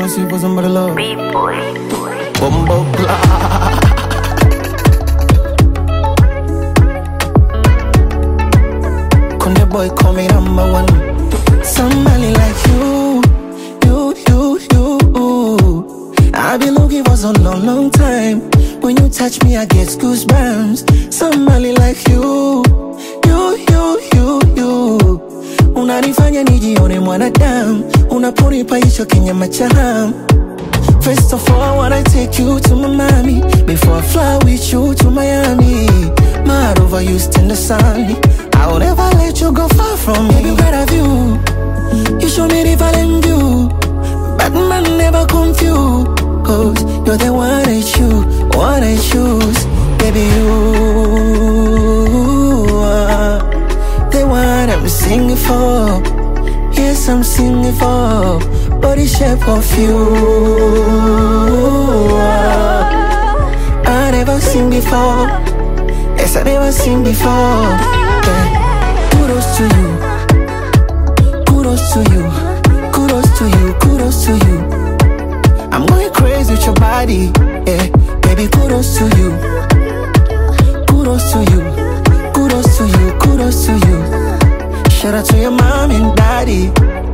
mercy for somebody love. B-boy. Bumbo clock. Kunde boy call me number one. Somebody like you. I've been looking for so long, long time. When you touch me, I get goosebumps. Somebody like you. Unanifanya nijione mwanadamu. Unaponipa hicho kinyama cha hamu. First of all, I wanna take you to my mommy before I fly with you to Miami. Mad over you, stand aside. I will never let you go far from me. Baby, where have you? You show me the value view. Bad man never confused. Cause you're the one I choose. Baby, you are the one I'm singing for. Yes, I'm singing for. Body shape of you I never seen before. Yes, I never seen before. Yeah. Kudos to you. Kudos to you. Kudos to you. Kudos to you. I'm going crazy with your body. Yeah. Baby, kudos to you. Kudos to you. Kudos to you. Kudos to you. Shout out to your mom and daddy.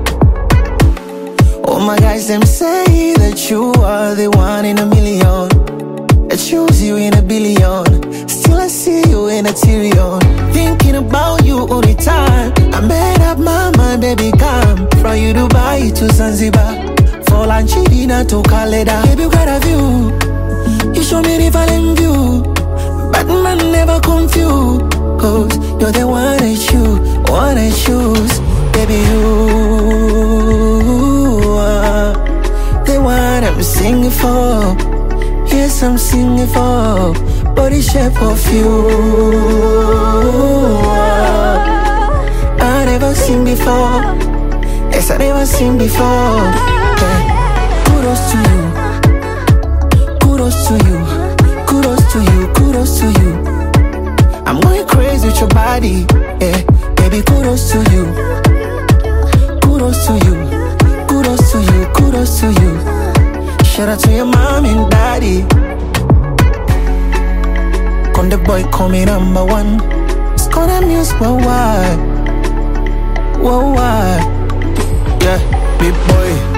All my guys, them say that you are the one in a million. I choose you in a billion. Still I see you in a trillion. Thinking about you all the time. I made up my mind, baby, come. From you Dubai to Zanzibar. For lunch, dinner to Caleda. Baby, where have you? You show me the value view. But man never confused. Cause you're the one I choose. Baby, you are the one I'm singing for. Yes, I'm singing for. Body shape of you I never seen before. Yes, I never seen before. Yeah. Kudos to you. Kudos to you. Kudos to you. Kudos to you. I'm going crazy with your body. Yeah. Baby, kudos to you. Kudos to you. Kudos to you. Kudos to you. Shout out to your mom and daddy. Kunde boy call me number one. It's gonna music worldwide. Worldwide. Yeah, big boy.